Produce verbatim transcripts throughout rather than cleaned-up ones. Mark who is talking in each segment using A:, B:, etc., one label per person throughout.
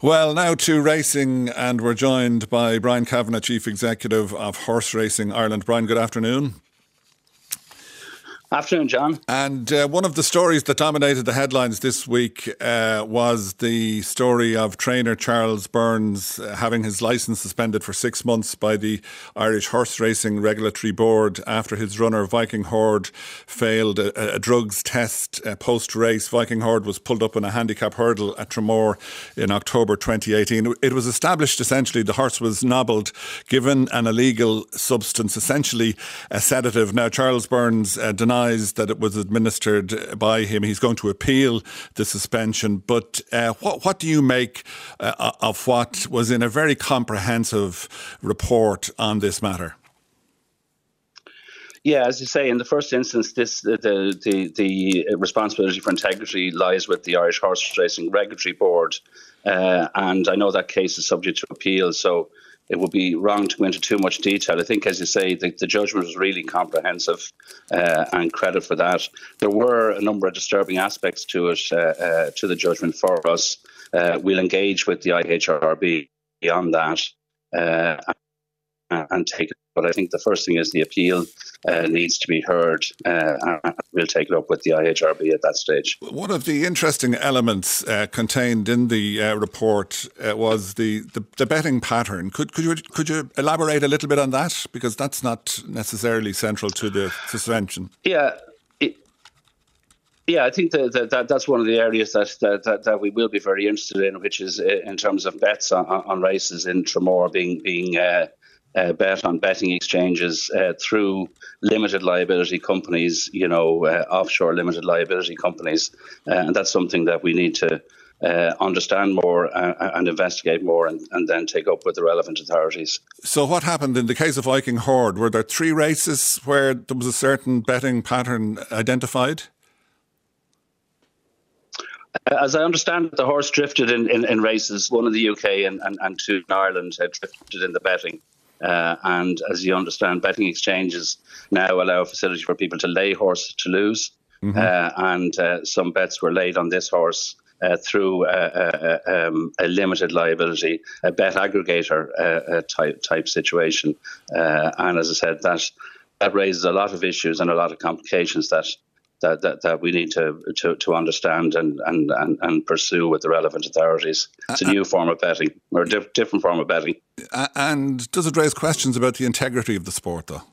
A: Well, now to racing, and we're joined by Brian Kavanagh, Chief Executive of Horse Racing Ireland. Brian, good afternoon.
B: Afternoon, John.
A: And uh, one of the stories that dominated the headlines this week uh, was the story of trainer Charles Byrnes uh, having his licence suspended for six months by the Irish Horse Racing Regulatory Board after his runner Viking Horde failed a, a drugs test uh, post-race. Viking Horde was pulled up in a handicap hurdle at Tramore in October twenty eighteen. It was established essentially the horse was nobbled, given an illegal substance, essentially a sedative. Now, Charles Byrnes uh, denies that it was administered by him. He's going to appeal the suspension. But uh, what, what do you make uh, of what was in a very comprehensive report on this matter?
B: Yeah, as you say, in the first instance, this the the, the responsibility for integrity lies with the Irish Horse Racing Regulatory Board. Uh, and I know that case is subject to appeal, so it would be wrong to go into too much detail. I think, as you say, the, the judgment was really comprehensive, uh, and credit for that. There were a number of disturbing aspects to it, uh, uh, to the judgment for us. Uh, we'll engage with the I H R B on that uh, and take it. But I think the first thing is the appeal uh, needs to be heard. Uh, and we'll take it up with the I H R B at that stage.
A: One of the interesting elements uh, contained in the uh, report uh, was the, the, the betting pattern. Could could you could you elaborate a little bit on that, because that's not necessarily central to the suspension?
B: Yeah. Yeah, I think that, that, that that's one of the areas that, that, that, that we will be very interested in, which is in terms of bets on, on races in Tramore being being uh, uh, bet on betting exchanges uh, through limited liability companies, you know, uh, offshore limited liability companies, uh, and that's something that we need to uh, understand more uh, and investigate more, and, and then take up with the relevant authorities.
A: So, what happened in the case of Viking Horde? Were there three races where there was a certain betting pattern identified?
B: As I understand it, the horse drifted in, in, in races, one in the U K and, and, and two in Ireland, uh, drifted in the betting. Uh, and as you understand, betting exchanges now allow a facility for people to lay horses to lose. Mm-hmm. Uh, and uh, some bets were laid on this horse uh, through uh, uh, um, a limited liability, a bet aggregator uh, type type situation. Uh, and as I said, that that raises a lot of issues and a lot of complications that That, that, that we need to to, to understand and, and, and, and pursue with the relevant authorities. It's a new form of betting, or a diff- different form of betting.
A: And does it raise questions about the integrity of the sport, though?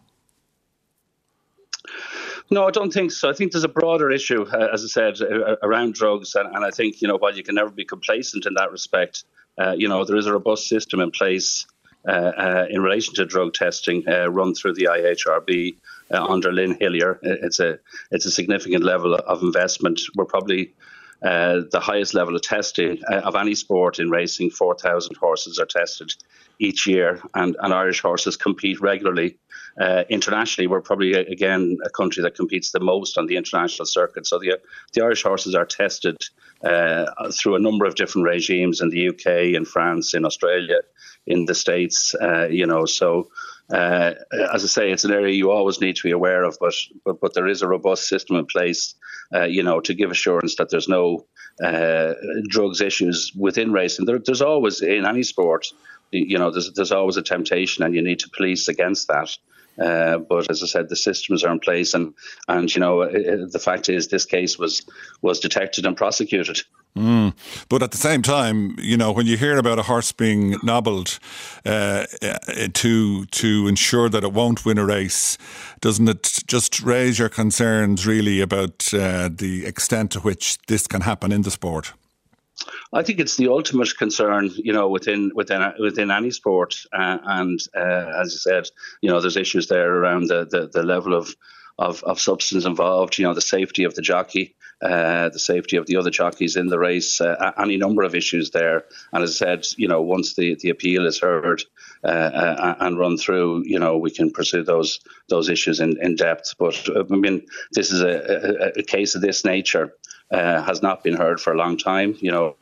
B: No, I don't think so. I think there's a broader issue, uh, as I said, uh, around drugs. And, and I think, you know, while you can never be complacent in that respect, uh, you know, there is a robust system in place uh, uh, in relation to drug testing uh, run through the I H R B. Uh, under Lynn Hillier. It's a it's a significant level of investment. We're probably uh, the highest level of testing uh, of any sport in racing. four thousand horses are tested each year, and, and Irish horses compete regularly. Uh, internationally, we're probably, again, a country that competes the most on the international circuit. So the, the Irish horses are tested uh, through a number of different regimes in the U K, in France, in Australia, in the States, uh, you know, so... Uh, as I say, it's an area you always need to be aware of, but but, but there is a robust system in place, uh, you know, to give assurance that there's no uh, drugs issues within racing. There, there's always, in any sport, you know, there's there's always a temptation, and you need to police against that. Uh, but as I said, the systems are in place, and and you know, it, the fact is, this case was was detected and prosecuted.
A: Mm. But at the same time, you know, when you hear about a horse being nobbled uh, to to ensure that it won't win a race, doesn't it just raise your concerns really about uh, the extent to which this can happen in the sport?
B: I think it's the ultimate concern, you know, within within within any sport, uh, and uh, as you said, you know, there's issues there around the the, the level of, of of substance involved, you know, the safety of the jockey, uh, the safety of the other jockeys in the race, uh, any number of issues there. And as I said, you know, once the, the appeal is heard uh, uh, and run through, you know, we can pursue those those issues in, in depth. But uh, I mean, this is a, a, a case of this nature. Uh, has not been heard for a long time. You know,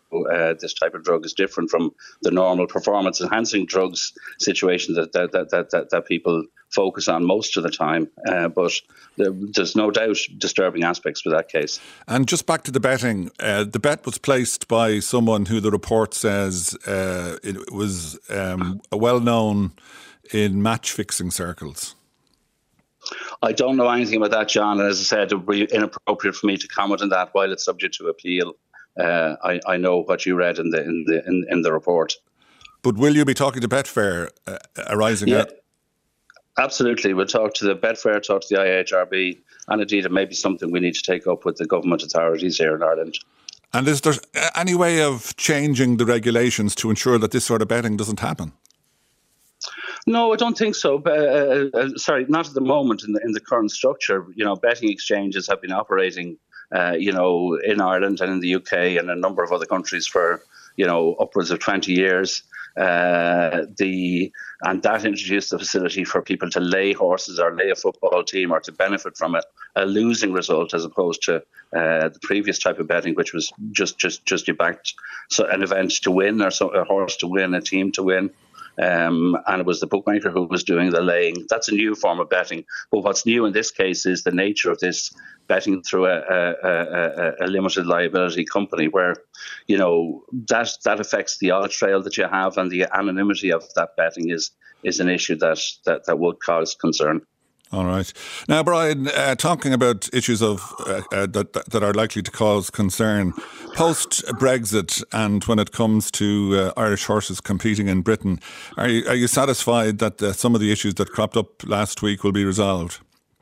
B: uh, this type of drug is different from the normal performance-enhancing drugs situation that that, that that that that people focus on most of the time. Uh, but there, there's no doubt disturbing aspects with that case.
A: And just back to the betting, uh, the bet was placed by someone who the report says uh, it was um, well-known in match-fixing circles.
B: I don't know anything about that, John. And as I said, it would be inappropriate for me to comment on that while it's subject to appeal. Uh, I, I know what you read in the in the in, in the report.
A: But will you be talking to Betfair uh, arising
B: yeah,
A: out?
B: Absolutely. We'll talk to the Betfair, talk to the I H R B, and indeed it may be something we need to take up with the government authorities here in Ireland.
A: And is there any way of changing the regulations to ensure that this sort of betting doesn't happen?
B: No, I don't think so. Uh, uh, sorry, not at the moment in the in the current structure. You know, betting exchanges have been operating, uh, you know, in Ireland and in the U K and a number of other countries for, you know, upwards of twenty years. Uh, the and that introduced the facility for people to lay horses or lay a football team or to benefit from a, a losing result as opposed to uh, the previous type of betting, which was just just just you backed so an event to win or so, a horse to win, a team to win. Um, and it was the bookmaker who was doing the laying. That's a new form of betting. But what's new in this case is the nature of this betting through a, a, a, a limited liability company where, you know, that that affects the audit trail that you have, and the anonymity of that betting is is an issue that, that, that would cause concern.
A: All right. Now, Brian, uh, talking about issues of uh, uh, that that are likely to cause concern post Brexit, and when it comes to uh, Irish horses competing in Britain, are you, are you satisfied that uh, some of the issues that cropped up last week will be resolved?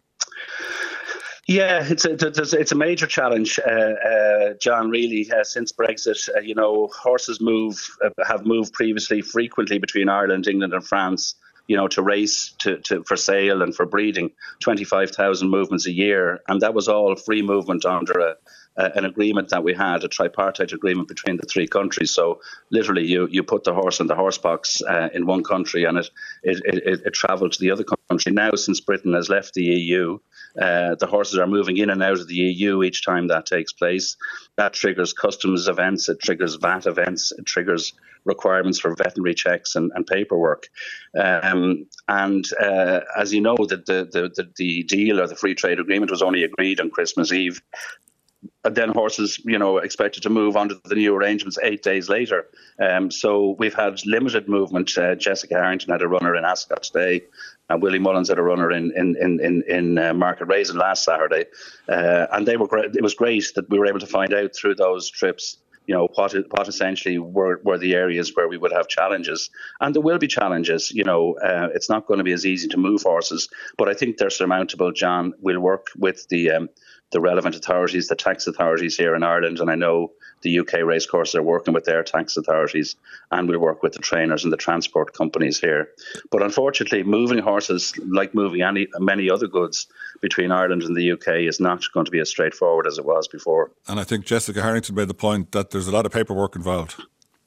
B: Yeah, it's a it's a major challenge, uh, uh, John. Really, uh, since Brexit, uh, you know, horses move uh, have moved previously frequently between Ireland, England, and France. You know, to race, to, to for sale and for breeding, twenty-five thousand movements a year. And that was all free movement under a, a, an agreement that we had, a tripartite agreement between the three countries. So literally you, you put the horse in the horse box uh, in one country and it it, it it travelled to the other country. Now, since Britain has left the E U, uh, the horses are moving in and out of the E U each time that takes place. That triggers customs events, it triggers V A T events, it triggers requirements for veterinary checks and, and paperwork. Um, and uh, as you know, the, the, the, the deal or the free trade agreement was only agreed on Christmas Eve. And then horses, you know, expected to move on to the new arrangements eight days later. Um, so we've had limited movement. Uh, Jessica Harrington had a runner in Ascot today. And Willie Mullins had a runner in in in in, in uh, Market Raisin last Saturday. Uh, and they were great. It was great that we were able to find out through those trips, you know, what what essentially were, were the areas where we would have challenges. And there will be challenges. You know, uh, it's not going to be as easy to move horses, but I think they're surmountable, John. We'll work with the um, the relevant authorities, the tax authorities here in Ireland, and I know the U K racecourses are working with their tax authorities, and we'll work with the trainers and the transport companies here. But unfortunately, moving horses, like moving any many other goods between Ireland and the U K, is not going to be as straightforward as it was before.
A: And I think Jessica Harrington made the point that there's a lot of paperwork involved.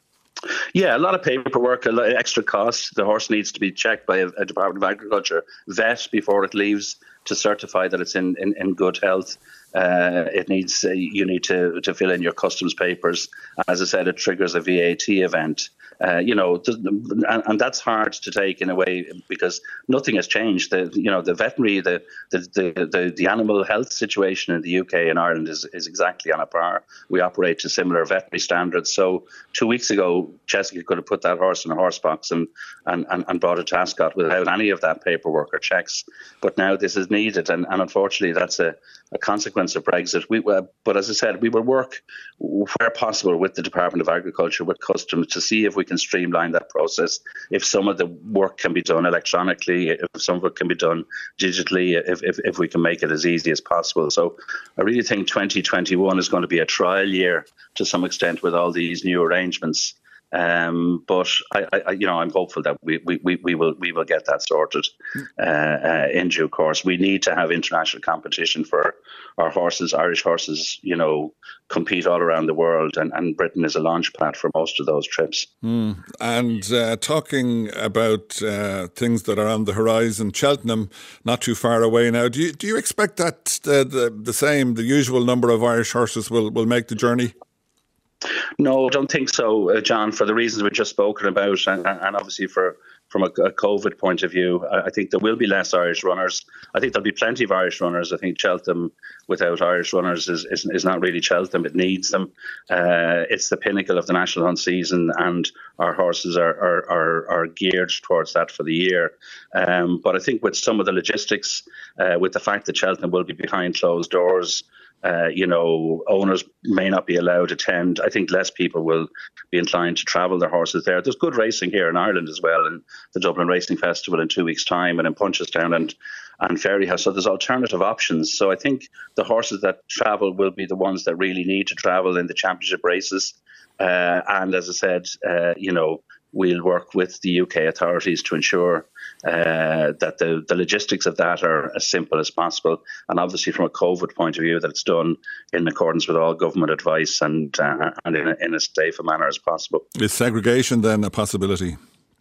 B: Yeah, a lot of paperwork, a lot of extra cost. The horse needs to be checked by a, a Department of Agriculture vet before it leaves to certify that it's in, in, in good health. Uh, it needs uh, you need to, to fill in your customs papers. As I said, it triggers a V A T event. Uh, you know, th- and, and that's hard to take in a way because nothing has changed. The you know the veterinary, the the, the the the animal health situation in the U K and Ireland is is exactly on a par. We operate to similar veterinary standards. So two weeks ago, Jessica could have put that horse in a horse box and and, and, and brought it to Ascot without any of that paperwork or checks. But now this is needed, and, and unfortunately, that's a, a consequence of Brexit. We, uh, but as I said, we will work where possible with the Department of Agriculture, with Customs, to see if we can streamline that process. If some of the work can be done electronically, if some of it can be done digitally, if if, if we can make it as easy as possible. So I really think twenty twenty-one is going to be a trial year to some extent with all these new arrangements. Um, but I, I, you know, I'm hopeful that we, we, we will we will get that sorted uh, uh, in due course. We need to have international competition for our horses. Irish horses, you know, compete all around the world, and, and Britain is a launch pad for most of those trips.
A: Mm. And uh, talking about uh, things that are on the horizon, Cheltenham, not too far away now. Do you do you expect that uh, the the same, the usual number of Irish horses will will make the journey?
B: No, I don't think so, uh, John, for the reasons we've just spoken about, and, and obviously for from a, a COVID point of view. I, I think there will be less Irish runners. I think there'll be plenty of Irish runners. I think Cheltenham without Irish runners is, is, is not really Cheltenham. It needs them. Uh, it's the pinnacle of the National Hunt season, and our horses are are, are, are geared towards that for the year. Um, but I think with some of the logistics, uh, with the fact that Cheltenham will be behind closed doors, Uh, you know, owners may not be allowed to attend. I think less people will be inclined to travel their horses there. There's good racing here in Ireland as well, in the Dublin Racing Festival in two weeks' time, and in Punchestown and and Ferryhouse. So there's alternative options. So I think the horses that travel will be the ones that really need to travel in the championship races. Uh, and as I said, uh, you know, we'll work with the U K authorities to ensure uh, that the, the logistics of that are as simple as possible. And obviously from a COVID point of view, that it's done in accordance with all government advice and, uh, and in, a, in as safe a manner as possible.
A: Is segregation then a possibility?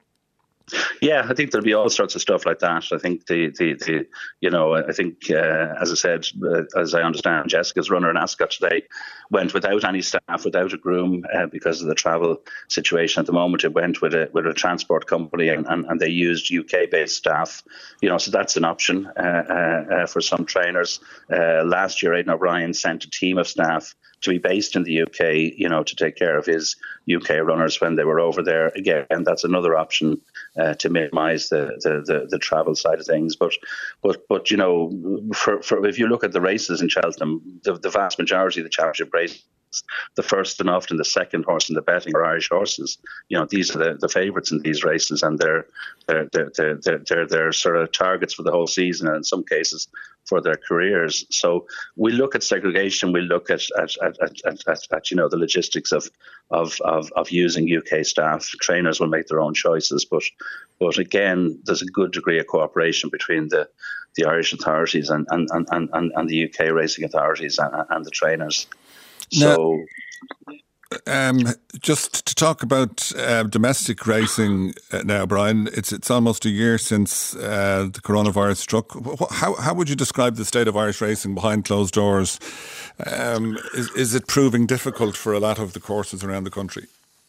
B: Yeah, I think there'll be all sorts of stuff like that. I think the, the, the you know, I think, uh, as I said, uh, as I understand, Jessica's runner in Ascot today went without any staff, without a groom, uh, because of the travel situation at the moment. It went with a with a transport company, and, and, and they used U K-based staff. You know, so that's an option uh, uh, uh, for some trainers. Uh, last year, Aidan O'Brien sent a team of staff to be based in the U K, you know, to take care of his U K runners when they were over there. Again, and that's another option uh, to minimise the, the, the, the travel side of things. But, but, but you know, for, for if you look at the races in Cheltenham, the, the vast majority of the championship races, the first and often the second horse in the betting are Irish horses. You know, these are the, the favourites in these races, and they're they're, they're they're they're they're they're sort of targets for the whole season, and in some cases for their careers. So we look at segregation. We look at at at, at, at, at you know the logistics of, of of of using U K staff. Trainers will make their own choices, but but again, there's a good degree of cooperation between the the Irish authorities and and and and, and the U K racing authorities and, and the trainers. So,
A: now, um, just to talk about uh, domestic racing uh, now, Brian, it's it's almost a year since uh, the coronavirus struck. How how would you describe the state of Irish racing behind closed doors? Um, is is it proving difficult for a lot of the courses around the country?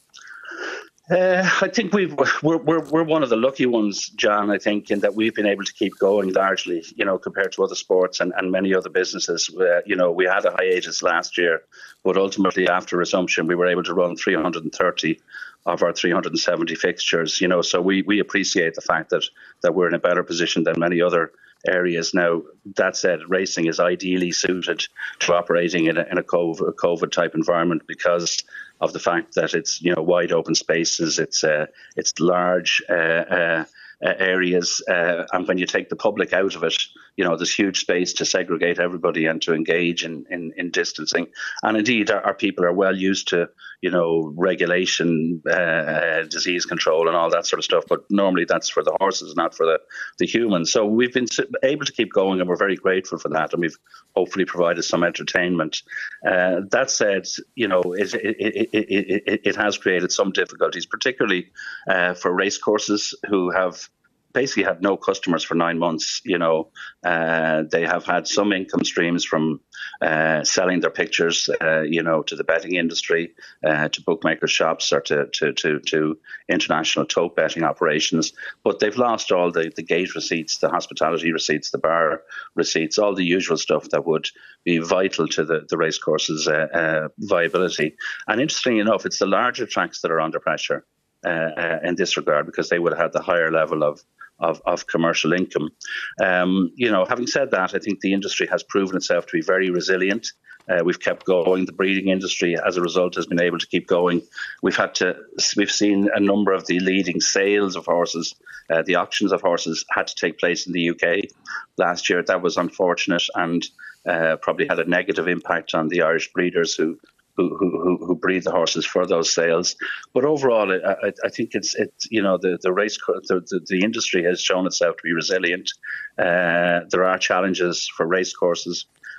B: Uh, I think we've, we're, we're we're one of the lucky ones, John, I think, in that we've been able to keep going largely, you know, compared to other sports and, and many other businesses. Uh, you know, we had a hiatus last year, but ultimately after resumption, we were able to run three hundred thirty of our three hundred seventy fixtures, you know, so we, we appreciate the fact that, that we're in a better position than many other areas. Now, that said, racing is ideally suited to operating in a, in a COVID, COVID type environment because of the fact that it's, you know, wide open spaces, it's uh, it's large uh, uh, areas, uh, and when you take the public out of it, you know, there's huge space to segregate everybody and to engage in, in, in distancing. And indeed, our, our people are well used to, you know, regulation, uh, disease control and all that sort of stuff. But normally that's for the horses, not for the, the humans. So we've been able to keep going, and we're very grateful for that. And we've hopefully provided some entertainment. Uh, that said, you know, it, it, it, it, it, it has created some difficulties, particularly uh, for race courses who have basically had no customers for nine months. You know, uh, they have had some income streams from uh, selling their pictures, uh, you know, to the betting industry, uh, to bookmaker shops, or to to to, to international tote betting operations. But they've lost all the, the gate receipts, the hospitality receipts, the bar receipts, all the usual stuff that would be vital to the, the racecourse's uh, uh, viability. And interestingly enough, it's the larger tracks that are under pressure uh, uh, in this regard, because they would have had the higher level of Of, of commercial income. Um, you know, having said that, I think the industry has proven itself to be very resilient. Uh, we've kept going. The breeding industry, as a result, has been able to keep going. We've had to. We've seen a number of the leading sales of horses, uh, the auctions of horses, had to take place in the U K last year. That was unfortunate and uh, probably had a negative impact on the Irish breeders who. Who, who who breed the horses for those sales. But overall, I, I think it's it's you know the the race the, the, the industry has shown itself to be resilient. Uh, there are challenges for race courses,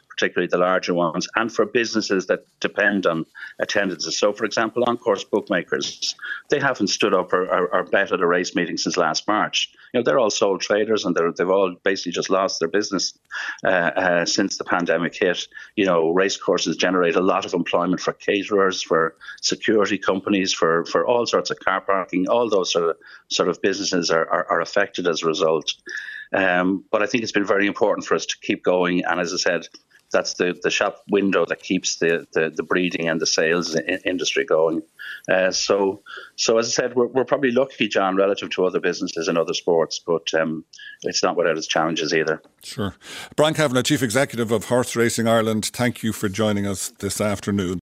B: particularly the larger ones, and for businesses that depend on attendances. So, for example, on-course bookmakers, they haven't stood up or, or, or bet at a race meeting since last March. You know, they're all sole traders, and they're, they've all basically just lost their business uh, uh, since the pandemic hit. You know, race courses generate a lot of employment for caterers, for security companies, for, for all sorts of car parking. All those sort of sort of businesses are, are, are affected as a result. Um, but I think it's been very important for us to keep going. And as I said, that's the, the shop window that keeps the, the, the breeding and the sales in, industry going. Uh, so, so as I said, we're, we're probably lucky, John, relative to other businesses and other sports, but um, it's not without its challenges either.
A: Sure. Brian Kavanagh, Chief Executive of Horse Racing Ireland, thank you for joining us this afternoon.